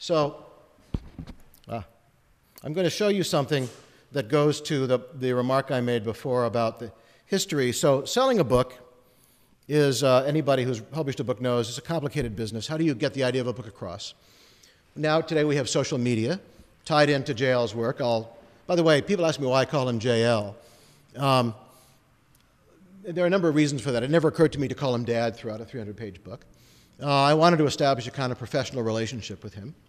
So I'm going to show you something that goes to the remark I made before about the history. So selling a book is, anybody who's published a book knows, it's a complicated business. How do you get the idea of a book across? Now, today we have social media tied into JL's work. By the way, people ask me why I call him JL. There are a number of reasons for that. It never occurred to me to call him Dad throughout a 300-page book. I wanted to establish a kind of professional relationship with him.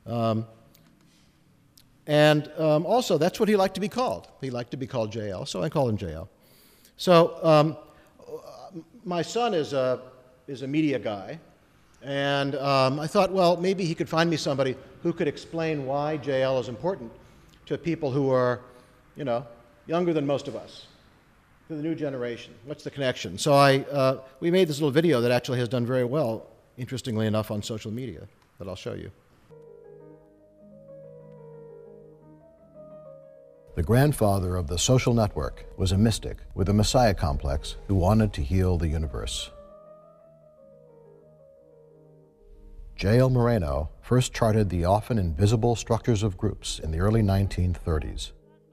Also, that's what he liked to be called. He liked to be called JL, so I call him JL. So my son is a media guy, and I thought, well, maybe he could find me somebody who could explain why JL is important to people who are, younger than most of us, to the new generation. What's the connection? So we made this little video that actually has done very well, interestingly enough, on social media that I'll show you. The grandfather of the social network was a mystic with a messiah complex who wanted to heal the universe. J.L. Moreno first charted the often invisible structures of groups in the early 1930s.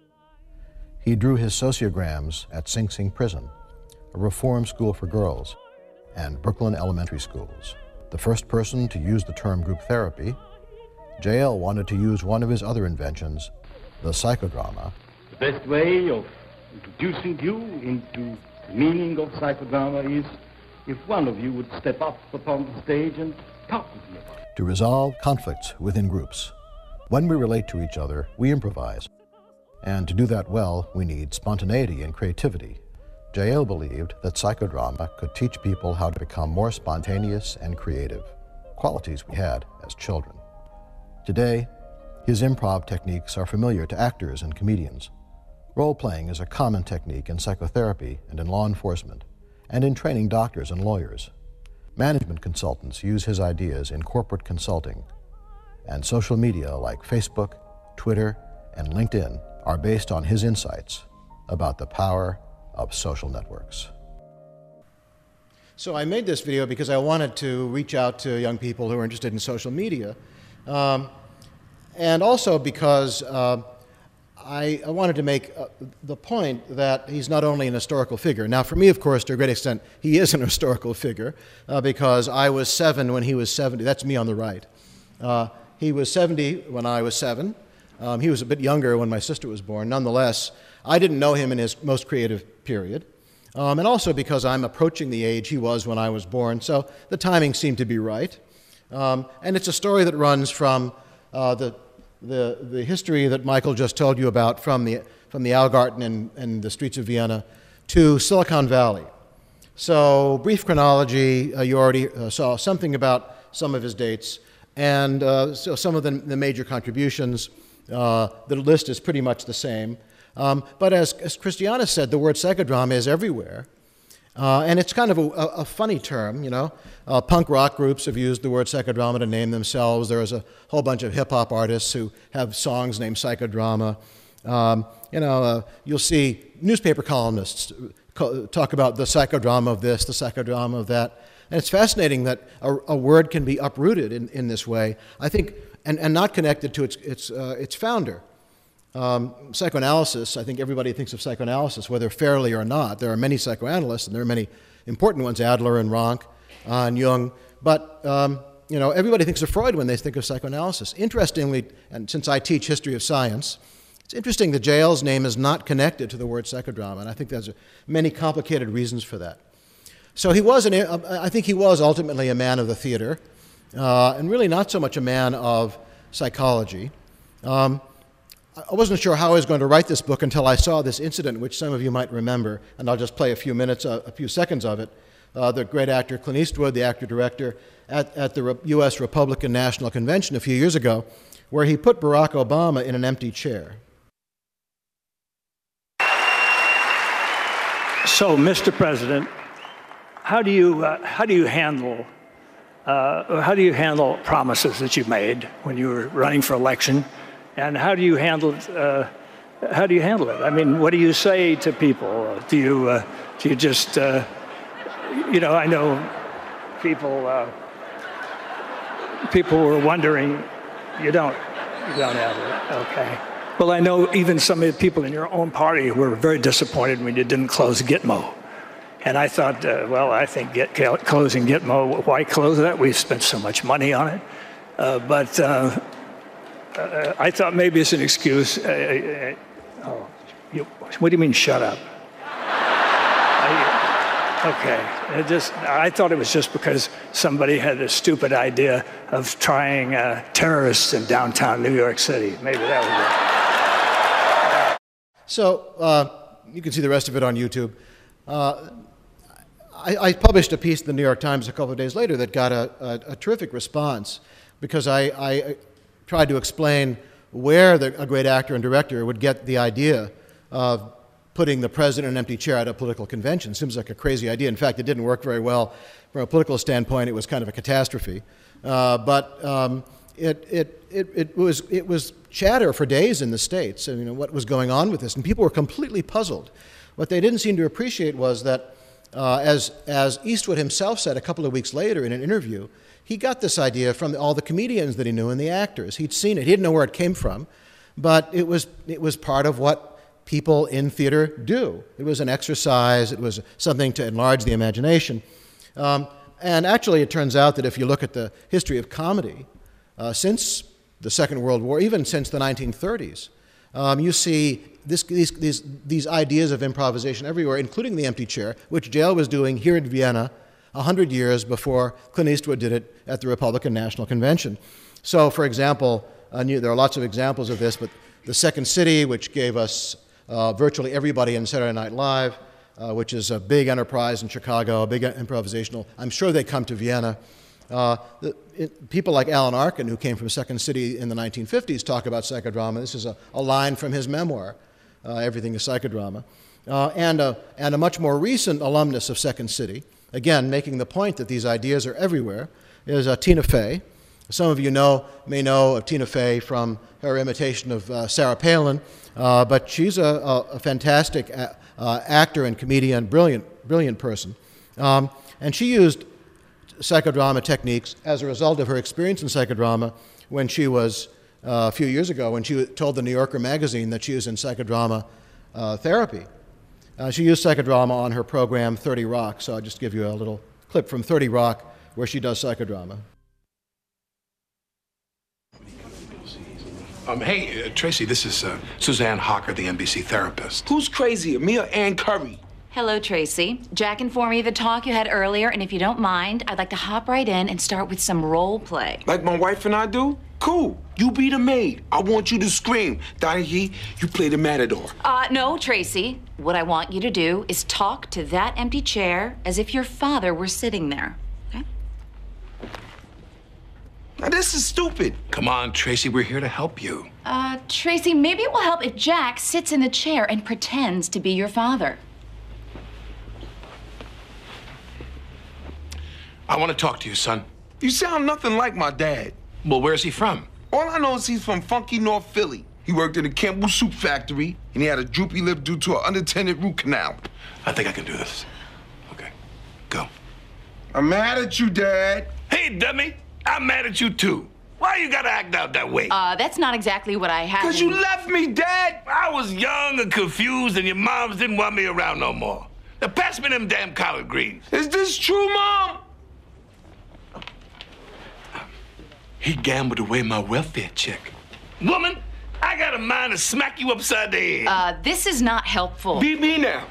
He drew his sociograms at Sing Sing Prison, a reform school for girls, and Brooklyn elementary schools. The first person to use the term group therapy, J.L. wanted to use one of his other inventions, the psychodrama. The best way of introducing you into the meaning of psychodrama is if one of you would step up upon the stage and talk with me about it. To resolve conflicts within groups. When we relate to each other, we improvise. And to do that well, we need spontaneity and creativity. J.L. believed that psychodrama could teach people how to become more spontaneous and creative, qualities we had as children. Today, his improv techniques are familiar to actors and comedians. Role-playing is a common technique in psychotherapy and in law enforcement, and in training doctors and lawyers. Management consultants use his ideas in corporate consulting, and social media like Facebook, Twitter, and LinkedIn are based on his insights about the power of social networks. So I made this video because I wanted to reach out to young people who are interested in social media. And also because I wanted to make the point that he's not only an historical figure. Now, for me, of course, to a great extent, he is an historical figure because I was 7 when he was 70. That's me on the right. He was 70 when I was 7. He was a bit younger when my sister was born. Nonetheless, I didn't know him in his most creative period. And also because I'm approaching the age he was when I was born, so the timing seemed to be right. And it's a story that runs from the history that Michael just told you about from the Augarten and the streets of Vienna to Silicon Valley. So brief chronology, you already saw something about some of his dates, and so some of the major contributions. The list is pretty much the same. But as Christiana said, the word psychodrama is everywhere. And it's kind of a funny term, Punk rock groups have used the word psychodrama to name themselves. There's a whole bunch of hip-hop artists who have songs named psychodrama. You'll see newspaper columnists talk about the psychodrama of this, the psychodrama of that. And it's fascinating that a word can be uprooted in this way, I think, and not connected to its founder. Psychoanalysis, I think everybody thinks of psychoanalysis, whether fairly or not. There are many psychoanalysts, and there are many important ones, Adler and Rank and Jung. But, everybody thinks of Freud when they think of psychoanalysis. Interestingly, and since I teach history of science, it's interesting that JL's name is not connected to the word psychodrama, and I think there's many complicated reasons for that. So I think he was ultimately a man of the theater, and really not so much a man of psychology. I wasn't sure how I was going to write this book until I saw this incident, which some of you might remember, and I'll just play a few seconds of it. The great actor Clint Eastwood, the actor-director, at the U.S. Republican National Convention a few years ago, where he put Barack Obama in an empty chair. So, Mr. President, how do you handle promises that you made when you were running for election? And how do you handle it? I mean, what do you say to people? Do you just, I know people were wondering You don't have it. Okay. Well, I know even some of the people in your own party were very disappointed when you didn't close Gitmo. And I thought, I think closing Gitmo, why close that? We've spent so much money on it. But I thought maybe it's an excuse. What do you mean, shut up? Okay. I thought it was just because somebody had a stupid idea of trying terrorists in downtown New York City. Maybe that was it. So you can see the rest of it on YouTube. I published a piece in the New York Times a couple of days later that got a terrific response because I tried to explain where a great actor and director would get the idea of putting the president in an empty chair at a political convention. Seems like a crazy idea. In fact, it didn't work very well from a political standpoint. It was kind of a catastrophe. It was chatter for days in the States, what was going on with this, and people were completely puzzled. What they didn't seem to appreciate was that, as Eastwood himself said a couple of weeks later in an interview, he got this idea from all the comedians that he knew and the actors. He'd seen it. He didn't know where it came from, but it was part of what people in theater do. It was an exercise. It was something to enlarge the imagination. And actually, it turns out that if you look at the history of comedy, since the Second World War, even since the 1930s, you see these ideas of improvisation everywhere, including the empty chair, which JL was doing here in Vienna 100 years before Clint Eastwood did it at the Republican National Convention. So, for example, there are lots of examples of this, but the Second City, which gave us virtually everybody in Saturday Night Live, which is a big enterprise in Chicago, a big improvisational. I'm sure they come to Vienna. People like Alan Arkin, who came from Second City in the 1950s, talk about psychodrama. This is a line from his memoir, Everything is Psychodrama. And a much more recent alumnus of Second City, again, making the point that these ideas are everywhere, is Tina Fey. Some of you may know of Tina Fey from her imitation of Sarah Palin, but she's a fantastic actor and comedian, brilliant person. And she used psychodrama techniques as a result of her experience in psychodrama when she was, a few years ago, when she told the New Yorker magazine that she was in psychodrama therapy. She used psychodrama on her program 30 Rock, so I'll just give you a little clip from 30 Rock where she does psychodrama. Hey, Tracy, this is Suzanne Hocker, the NBC therapist. Who's crazier, me or Ann Curry? Hello, Tracy. Jack informed me of the talk you had earlier, and if you don't mind, I'd like to hop right in and start with some role play. Like my wife and I do? Cool. You be the maid. I want you to scream. Donaghy, you play the matador. No, Tracy. What I want you to do is talk to that empty chair as if your father were sitting there. Okay? Now, this is stupid. Come on, Tracy, we're here to help you. Tracy, maybe it will help if Jack sits in the chair and pretends to be your father. I want to talk to you, son. You sound nothing like my dad. Well, where's he from? All I know is he's from funky North Philly. He worked in a Campbell soup factory, and he had a droopy lip due to an unattended root canal. I think I can do this. Okay, go. I'm mad at you, Dad. Hey, dummy, I'm mad at you, too. Why you gotta act out that way? That's not exactly what I had. Because you left me, Dad. I was young and confused, and your moms didn't want me around no more. Now, pass me them damn collard greens. Is this true, Mom? He gambled away my welfare check. Woman, I got a mind to smack you upside the head. This is not helpful. Beat me now.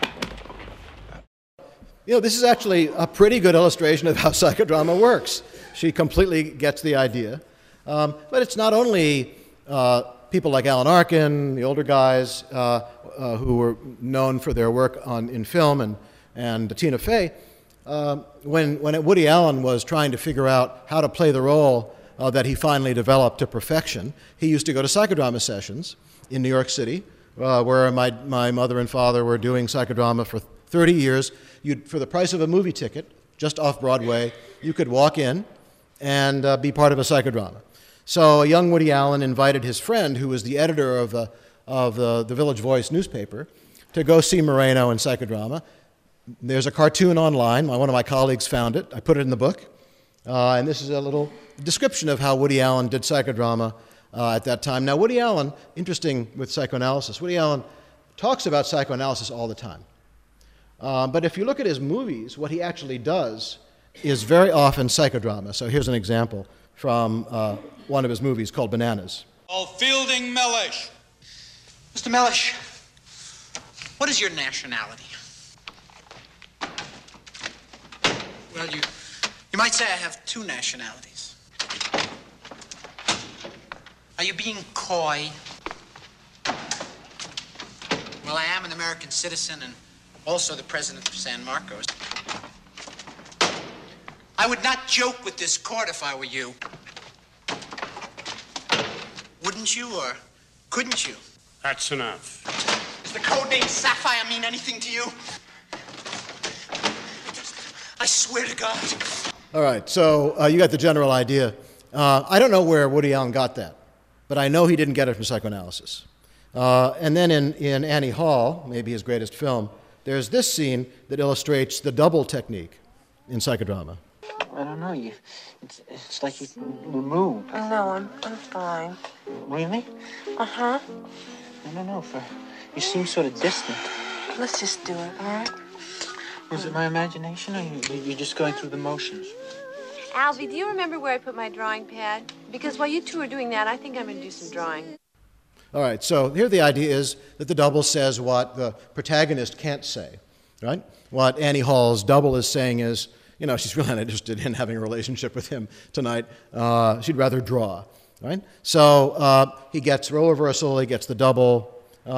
This is actually a pretty good illustration of how psychodrama works. She completely gets the idea. But it's not only people like Alan Arkin, the older guys, who were known for their work in film, and Tina Fey. When Woody Allen was trying to figure out how to play the role that he finally developed to perfection, he used to go to psychodrama sessions in New York City, where my mother and father were doing psychodrama for 30 years. For the price of a movie ticket, just off Broadway, you could walk in and be part of a psychodrama. So a young Woody Allen invited his friend, who was the editor of the Village Voice newspaper, to go see Moreno in psychodrama. There's a cartoon online. One of my colleagues found it. I put it in the book. And this is a little description of how Woody Allen did psychodrama at that time. Now, Woody Allen, interesting with psychoanalysis, Woody Allen talks about psychoanalysis all the time. But if you look at his movies, what he actually does is very often psychodrama. So here's an example from one of his movies called Bananas. Oh, Fielding Mellish. Mr. Mellish, what is your nationality? Well, you might say I have two nationalities. Are you being coy? Well, I am an American citizen and also the president of San Marcos. I would not joke with this court if I were you. Wouldn't you, or couldn't you? That's enough. Does the code name Sapphire mean anything to you? I swear to God. All right, so you got the general idea. I don't know where Woody Allen got that, but I know he didn't get it from psychoanalysis. And then in Annie Hall, maybe his greatest film, there's this scene that illustrates the double technique in psychodrama. I don't know. It's like you moved. No, I'm fine. Really? Uh-huh. I don't know. You seem sort of distant. Let's just do it, all right? Was it my imagination, or you're just going through the motions? Alvy, do you remember where I put my drawing pad? Because while you two are doing that, I think I'm going to do some drawing. All right, so here the idea is that the double says what the protagonist can't say, right? What Annie Hall's double is saying is, you know, she's really not interested in having a relationship with him tonight. She'd rather draw, right? So he gets role reversal, he gets the double.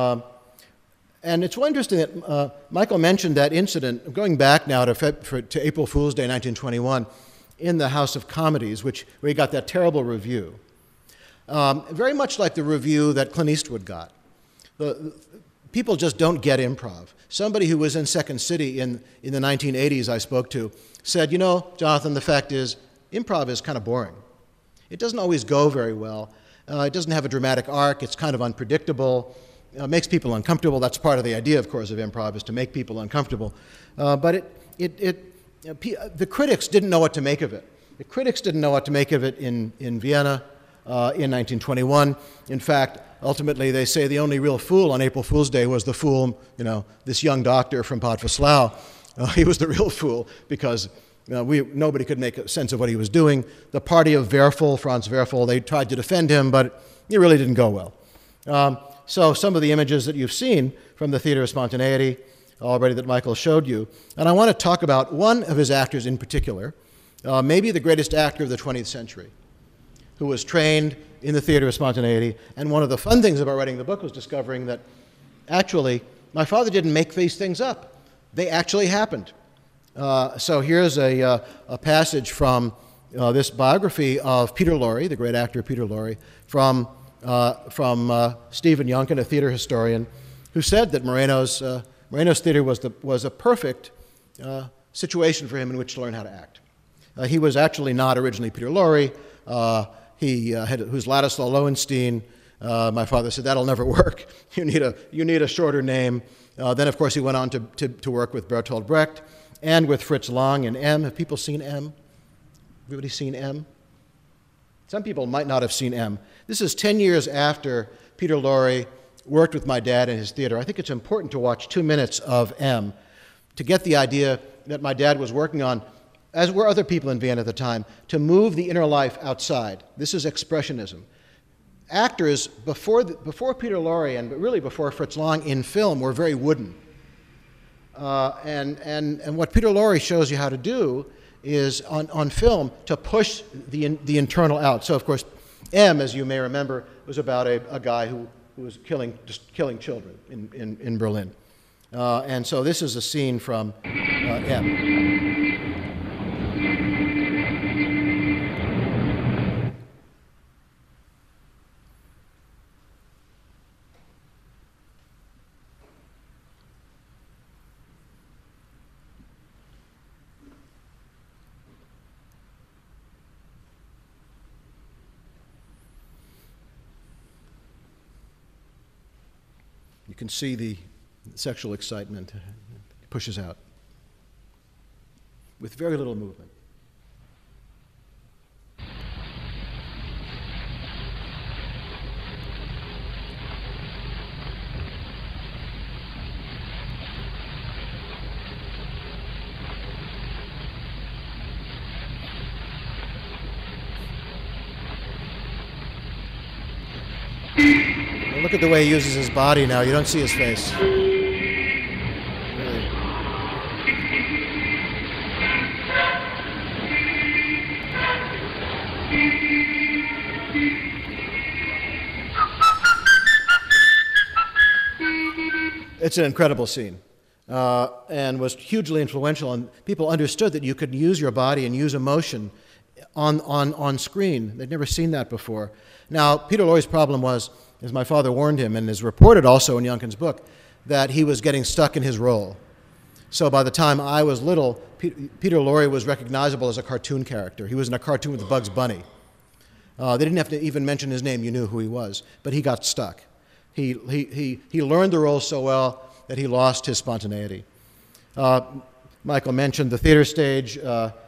And it's well interesting that Michael mentioned that incident, going back now to April Fool's Day 1921, in the House of Comedies, where he got that terrible review. Very much like the review that Clint Eastwood got. People just don't get improv. Somebody who was in Second City in the 1980s I spoke to said, you know, Jonathan, the fact is, improv is kind of boring. It doesn't always go very well. It doesn't have a dramatic arc. It's kind of unpredictable. Makes people uncomfortable. That's part of the idea, of course, of improv, is to make people uncomfortable. But the critics didn't know what to make of it. The critics didn't know what to make of it in Vienna in 1921. In fact, ultimately, they say the only real fool on April Fool's Day was the fool, you know, this young doctor from Podveslau. He was the real fool because nobody could make a sense of what he was doing. The party of Werfel, Franz Werfel, they tried to defend him, but it really didn't go well. So some of the images that you've seen from the Theater of Spontaneity already that Michael showed you, and I want to talk about one of his actors in particular, maybe the greatest actor of the 20th century, who was trained in the Theater of Spontaneity. And one of the fun things about writing the book was discovering that actually my father didn't make these things up. They actually happened. So here's a passage from this biography of Peter Lorre, the great actor Peter Lorre, from Stephen Youngkin, a theater historian, who said that Moreno's theater was a perfect situation for him in which to learn how to act. He was actually not originally Peter Lorre. Who's Ladislaw Lowenstein. My father said, that'll never work. You need a shorter name. Then, of course, he went on to work with Bertolt Brecht and with Fritz Lang in M. Have people seen M? Everybody seen M? Some people might not have seen M. This is 10 years after Peter Lorre worked with my dad in his theater. I think it's important to watch 2 minutes of M to get the idea that my dad was working on, as were other people in Vienna at the time, to move the inner life outside. This is expressionism. Actors before Peter Lorre and really before Fritz Lang in film were very wooden. And what Peter Lorre shows you how to do is on film to push the internal out. So of course, M, as you may remember, was about a guy who was killing children in Berlin. And so this is a scene from M. You can see the sexual excitement pushes out with very little movement. Well, look at the way he uses his body now. You don't see his face. It's an incredible scene and was hugely influential, and people understood that you could use your body and use emotion on screen. They'd never seen that before. Now, Peter Lorre's problem was, as my father warned him and is reported also in Youngkin's book, that he was getting stuck in his role. So by the time I was little, Peter Lorre was recognizable as a cartoon character. He was in a cartoon with Bugs Bunny. They didn't have to even mention his name. You knew who he was. But he got stuck. He learned the role so well that he lost his spontaneity. Michael mentioned the theater stage,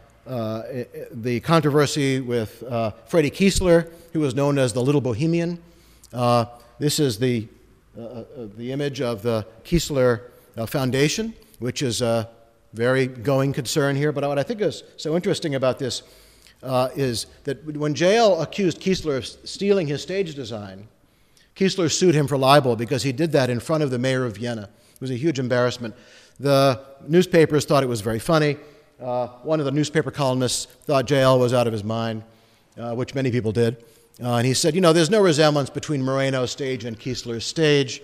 the controversy with Freddie Kiesler, who was known as the Little Bohemian. This is the image of the Kiesler Foundation, which is a very going concern here. But what I think is so interesting about this is that when JL accused Kiesler of stealing his stage design, Kiesler sued him for libel because he did that in front of the mayor of Vienna. It was a huge embarrassment. The newspapers thought it was very funny. One of the newspaper columnists thought JL was out of his mind, which many people did. And he said, you know, there's no resemblance between Moreno's stage and Kiesler's stage.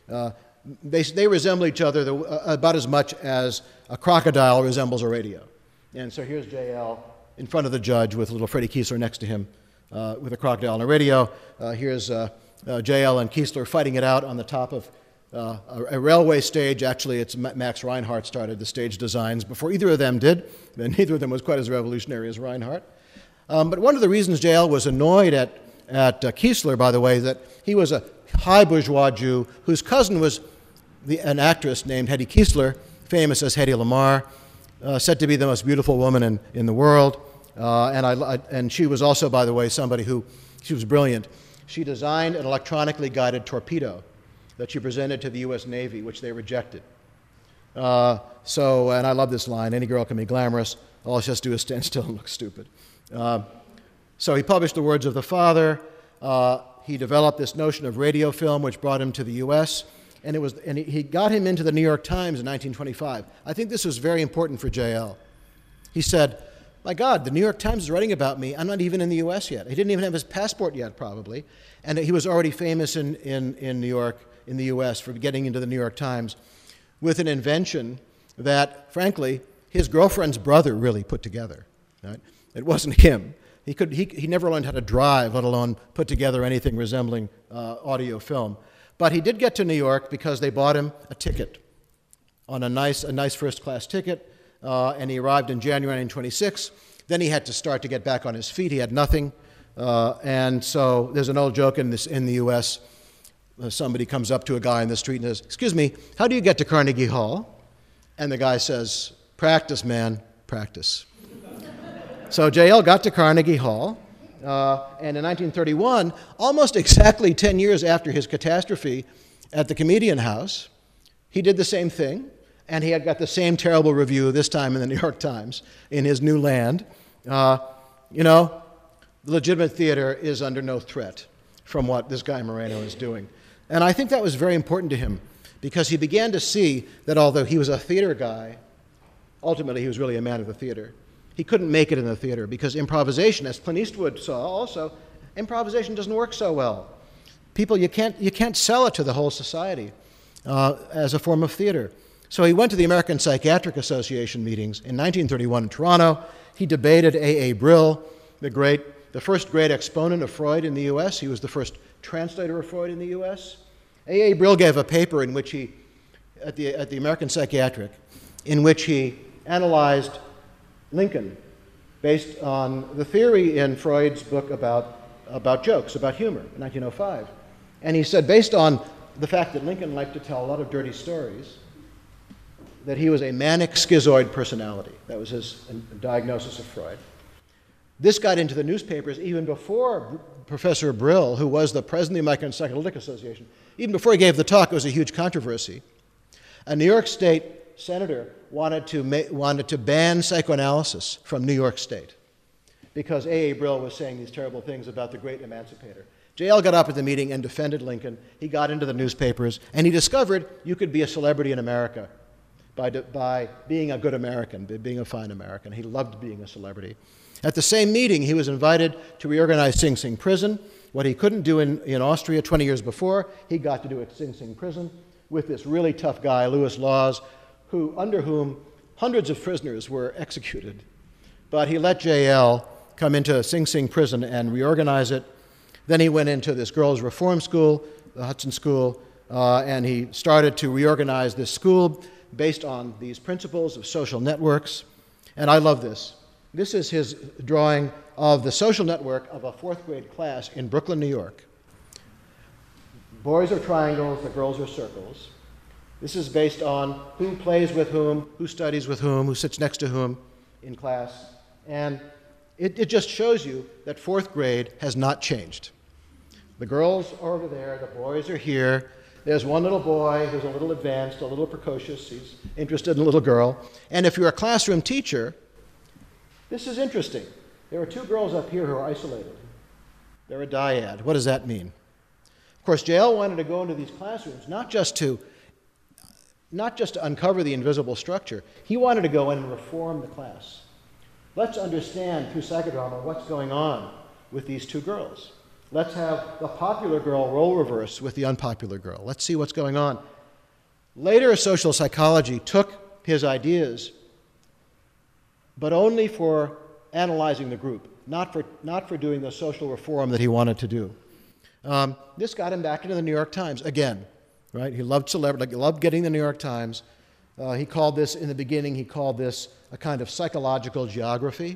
They resemble each other about as much as a crocodile resembles a radio. And so here's JL in front of the judge with little Freddie Kiesler next to him with a crocodile and a radio. Here's JL and Kiesler fighting it out on the top of a railway stage. Actually, it's Max Reinhardt started the stage designs before either of them did, and neither of them was quite as revolutionary as Reinhardt. But one of the reasons JL was annoyed at Kiesler, by the way, that he was a high bourgeois Jew whose cousin was an actress named Hedy Kiesler, famous as Hedy Lamarr, said to be the most beautiful woman in the world. And she was also, by the way, somebody who, she was brilliant. She designed an electronically guided torpedo that she presented to the U.S. Navy, which they rejected. And I love this line, any girl can be glamorous, all she has to do is stand still and look stupid. So he published the words of the father. He developed this notion of radio film, which brought him to the U.S., and he got him into the New York Times in 1925. I think this was very important for JL. He said, my God, the New York Times is writing about me. I'm not even in the U.S. yet. He didn't even have his passport yet, probably. And he was already famous in New York, in the U.S., for getting into the New York Times with an invention that, frankly, his girlfriend's brother really put together. Right? It wasn't him. He never learned how to drive, let alone put together anything resembling audio film. But he did get to New York because they bought him a ticket, on a nice first-class ticket, and he arrived in January 1926. Then he had to start to get back on his feet. He had nothing. And so there's an old joke in the U.S. Somebody comes up to a guy in the street and says, excuse me, how do you get to Carnegie Hall? And the guy says, practice, man, practice. So JL got to Carnegie Hall, and in 1931, almost exactly 10 years after his catastrophe at the Comedian House, he did the same thing, and he had got the same terrible review, this time in the New York Times, in his new land. You know, the legitimate theater is under no threat from what this guy Moreno is doing. And I think that was very important to him, because he began to see that although he was a theater guy, ultimately he was really a man of the theater. He couldn't make it in the theater because improvisation, as Clint Eastwood saw also, improvisation doesn't work so well. People, you can't sell it to the whole society as a form of theater. So he went to the American Psychiatric Association meetings in 1931 in Toronto. He debated A.A. Brill, the first great exponent of Freud in the U.S. He was the first translator of Freud in the U.S. A.A. Brill gave a paper in which he, at the American Psychiatric, in which he analyzed Lincoln based on the theory in Freud's book about jokes, about humor, in 1905. And he said, based on the fact that Lincoln liked to tell a lot of dirty stories, that he was a manic schizoid personality. That was his diagnosis of Freud. This got into the newspapers even before Professor Brill, who was the president of the American Psychoanalytic Association, even before he gave the talk, it was a huge controversy. A New York State senator wanted to ban psychoanalysis from New York State. because A.A. Brill was saying these terrible things about the great emancipator. J.L. got up at the meeting and defended Lincoln. He got into the newspapers, and he discovered you could be a celebrity in America by being a good American, by being a fine American. He loved being a celebrity. At the same meeting, he was invited to reorganize Sing Sing Prison. What he couldn't do in Austria 20 years before, he got to do at Sing Sing Prison with this really tough guy, Lewis Laws, under whom hundreds of prisoners were executed. But he let J.L. come into Sing Sing Prison and reorganize it. Then he went into this girls' reform school, the Hudson School, and he started to reorganize this school based on these principles of social networks. And I love this. This is his drawing of the social network of a fourth grade class in Brooklyn, New York. Boys are triangles, the girls are circles. This is based on who plays with whom, who studies with whom, who sits next to whom in class. And it just shows you that fourth grade has not changed. The girls are over there, the boys are here. There's one little boy who's a little advanced, a little precocious. He's interested in a little girl. And if you're a classroom teacher, this is interesting. There are two girls up here who are isolated. They're a dyad. What does that mean? Of course, J.L. wanted to go into these classrooms not just to uncover the invisible structure. He wanted to go in and reform the class. Let's understand through psychodrama what's going on with these two girls. Let's have the popular girl role reverse with the unpopular girl. Let's see what's going on. Later, social psychology took his ideas, but only for analyzing the group, not for doing the social reform that he wanted to do. This got him back into the New York Times again, right? He loved celebrity, he loved getting the New York Times. He called this, in the beginning, he called this a kind of psychological geography.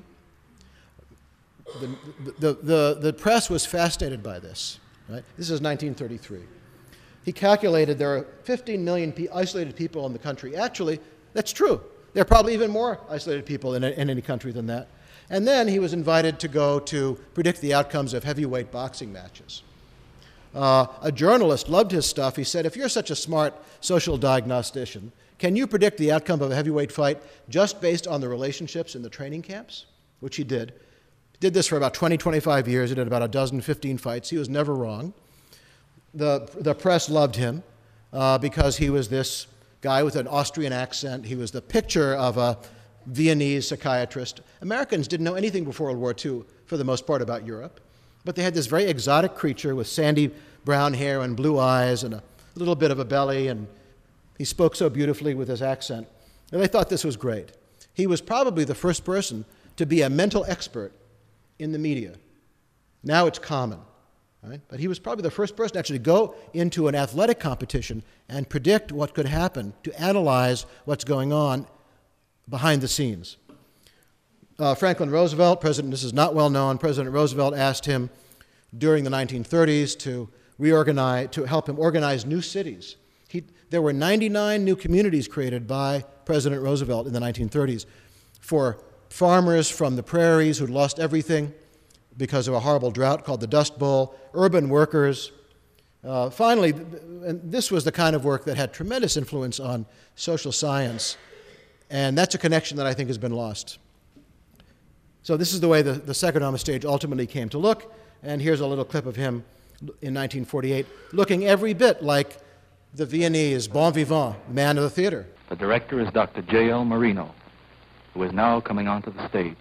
The press was fascinated by this, right? This is 1933. He calculated there are 15 million isolated people in the country. Actually, that's true. There are probably even more isolated people in any country than that. And then he was invited to go to predict the outcomes of heavyweight boxing matches. A journalist loved his stuff. He said, if you're such a smart social diagnostician, can you predict the outcome of a heavyweight fight just based on the relationships in the training camps? Which he did. He did this for about 20, 25 years. He did about 12, 15 fights. He was never wrong. The press loved him because he was this guy with an Austrian accent. He was the picture of a Viennese psychiatrist. Americans didn't know anything before World War II, for the most part, about Europe. But they had this very exotic creature with sandy brown hair and blue eyes and a little bit of a belly, and he spoke so beautifully with his accent. And they thought this was great. He was probably the first person to be a mental expert in the media. Now it's common, right? But he was probably the first person to actually go into an athletic competition and predict what could happen, to analyze what's going on behind the scenes. Franklin Roosevelt, this is not well known, President Roosevelt asked him during the 1930s to help him organize new cities. There were 99 new communities created by President Roosevelt in the 1930s for farmers from the prairies who'd lost everything because of a horrible drought called the Dust Bowl, urban workers. Finally, and this was the kind of work that had tremendous influence on social science, and that's a connection that I think has been lost. So this is the way the psychodrama stage ultimately came to look, and here's a little clip of him in 1948, looking every bit like the Viennese bon vivant, man of the theater. The director is Dr. J.L. Marino, who is now coming onto the stage.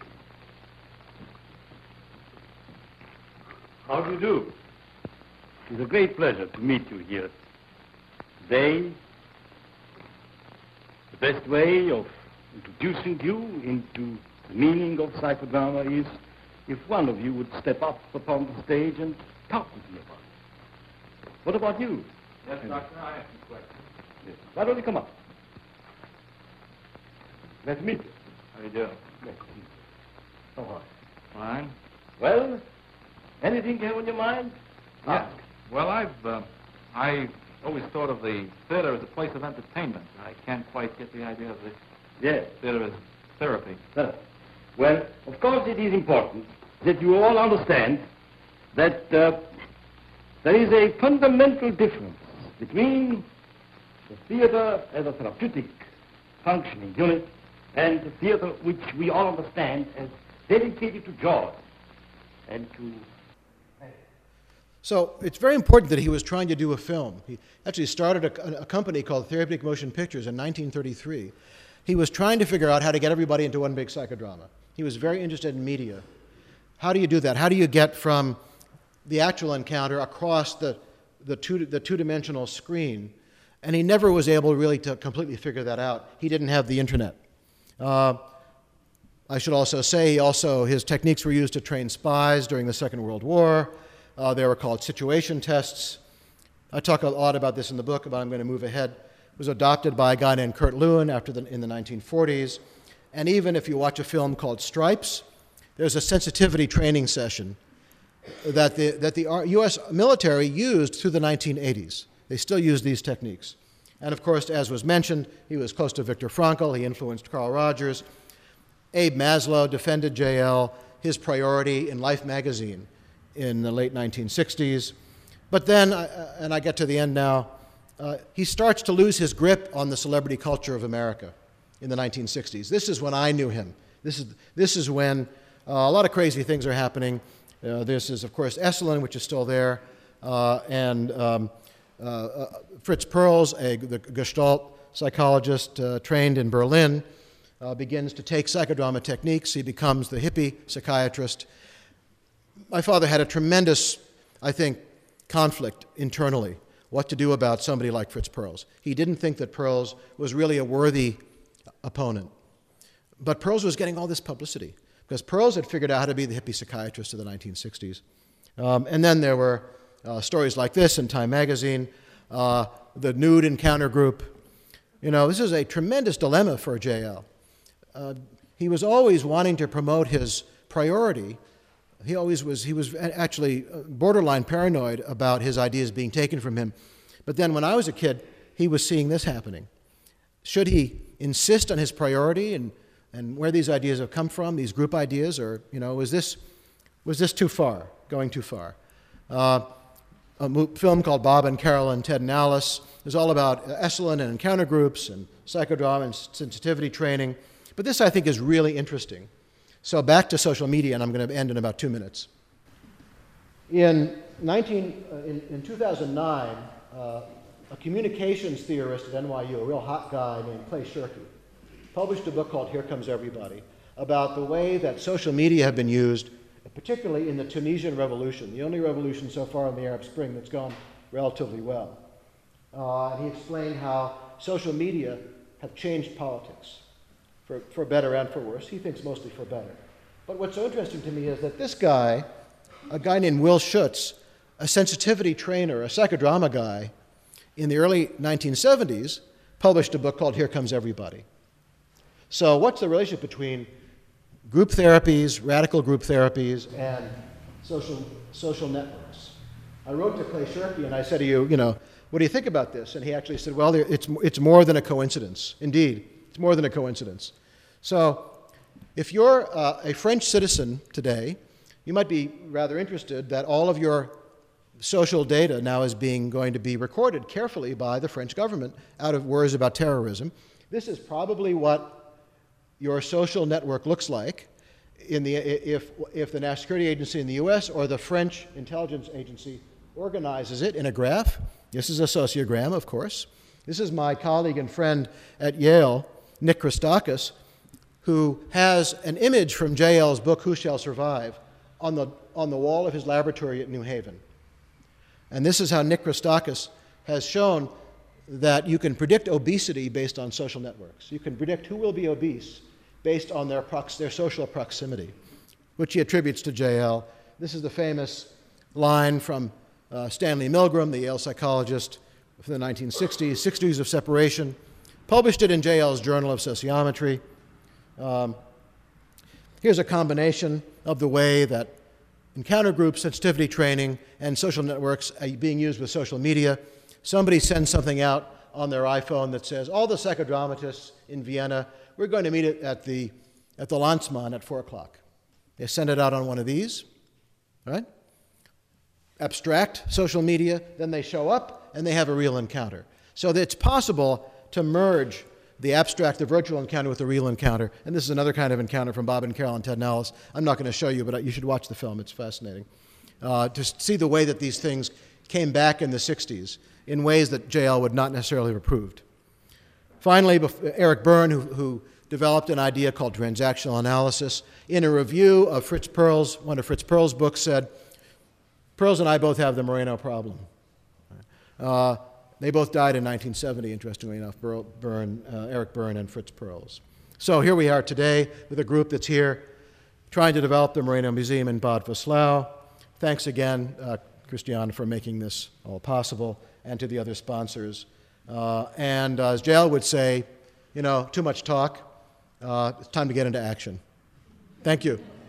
How do you do? It is a great pleasure to meet you here today. The best way of introducing you into the meaning of psychodrama is if one of you would step up upon the stage and talk with me about it. What about you? Yes, Doctor, I have some questions. Yes. Why don't you come up? Nice to meet you. How do you do? Nice to meet you. How are you? Fine. Well, anything you have on your mind? Yeah. Well, I always thought of the theater as a place of entertainment. I can't quite get the idea of the theater as therapy. Well, of course it is important that you all understand that there is a fundamental difference between the theater as a therapeutic functioning unit and the theater which we all understand as dedicated to George and to... So it's very important that he was trying to do a film. He actually started a company called Therapeutic Motion Pictures in 1933. He was trying to figure out how to get everybody into one big psychodrama. He was very interested in media. How do you do that? How do you get from the actual encounter across the two-dimensional screen? And he never was able really to completely figure that out. He didn't have the internet. I should also say his techniques were used to train spies during the Second World War. They were called situation tests. I talk a lot about this in the book, but I'm going to move ahead. It was adopted by a guy named Kurt Lewin in the 1940s. And even if you watch a film called Stripes, there's a sensitivity training session that the U.S. military used through the 1980s. They still use these techniques. And of course, as was mentioned, he was close to Viktor Frankl. He influenced Carl Rogers. Abe Maslow defended J.L., his priority in Life magazine in the late 1960s. But then, and I get to the end now, he starts to lose his grip on the celebrity culture of America in the 1960s. This is when I knew him. This is when a lot of crazy things are happening. This is, of course, Esalen, which is still there, and Fritz Perls, the Gestalt psychologist trained in Berlin, begins to take psychodrama techniques. He becomes the hippie psychiatrist. My father had a tremendous, I think, conflict internally, what to do about somebody like Fritz Perls. He didn't think that Perls was really a worthy opponent. But Perls was getting all this publicity, because Perls had figured out how to be the hippie psychiatrist of the 1960s. And then there were stories like this in Time magazine, the nude encounter group. You know, this is a tremendous dilemma for J.L. He was always wanting to promote his priority. He was actually borderline paranoid about his ideas being taken from him. But then when I was a kid, he was seeing this happening. Should he insist on his priority and where these ideas have come from, these group ideas, or, you know, was this too far, going too far? A film called Bob and Carol and Ted and Alice is all about Esalen and encounter groups and psychodrama and sensitivity training. But this, I think, is really interesting. So back to social media, and I'm going to end in about 2 minutes. In 2009, a communications theorist at NYU, a real hot guy named Clay Shirky, published a book called Here Comes Everybody, about the way that social media have been used, particularly in the Tunisian revolution, the only revolution so far in the Arab Spring that's gone relatively well. He explained how social media have changed politics, for better and for worse. He thinks mostly for better. But what's so interesting to me is that this guy, a guy named Will Schutz, a sensitivity trainer, a psychodrama guy, in the early 1970s, published a book called Here Comes Everybody. So what's the relationship between group therapies, radical group therapies, and social networks? I wrote to Clay Shirky and I said to you know, what do you think about this? And he actually said, well, it's more than a coincidence. Indeed, it's more than a coincidence. So if you're a French citizen today, you might be rather interested that all of your social data now is going to be recorded carefully by the French government out of worries about terrorism. This is probably what your social network looks like if the National Security Agency in the US or the French intelligence agency organizes it in a graph. This is a sociogram, of course. This is my colleague and friend at Yale, Nick Christakis, who has an image from J.L.'s book, Who Shall Survive, on the wall of his laboratory at New Haven. And this is how Nick Christakis has shown that you can predict obesity based on social networks. You can predict who will be obese based on their social proximity, which he attributes to J.L. This is the famous line from Stanley Milgram, the Yale psychologist from the 1960s, 6 Degrees of Separation, published it in J.L.'s Journal of Sociometry. Here's a combination of the way that encounter groups, sensitivity training, and social networks are being used with social media. Somebody sends something out on their iPhone that says, all the psychodramatists in Vienna, we're going to meet at the Landsmann at 4 o'clock. They send it out on one of these, right? Abstract social media, then they show up and they have a real encounter. So that it's possible to merge the abstract, the virtual encounter with the real encounter. And this is another kind of encounter from Bob and Carol and Ted Nellis. I'm not going to show you, but you should watch the film. It's fascinating. To see the way that these things came back in the 60s in ways that JL would not necessarily have approved. Finally, Eric Byrne, who developed an idea called transactional analysis, in a review of Fritz Perls, one of Fritz Perls' books, said, Perls and I both have the Moreno problem. They both died in 1970, interestingly enough, Eric Byrne and Fritz Perls. So here we are today with a group that's here trying to develop the Moreno Museum in Bad Voslau. Thanks again, Christiane, for making this all possible, and to the other sponsors. And as JL would say, you know, too much talk. It's time to get into action. Thank you.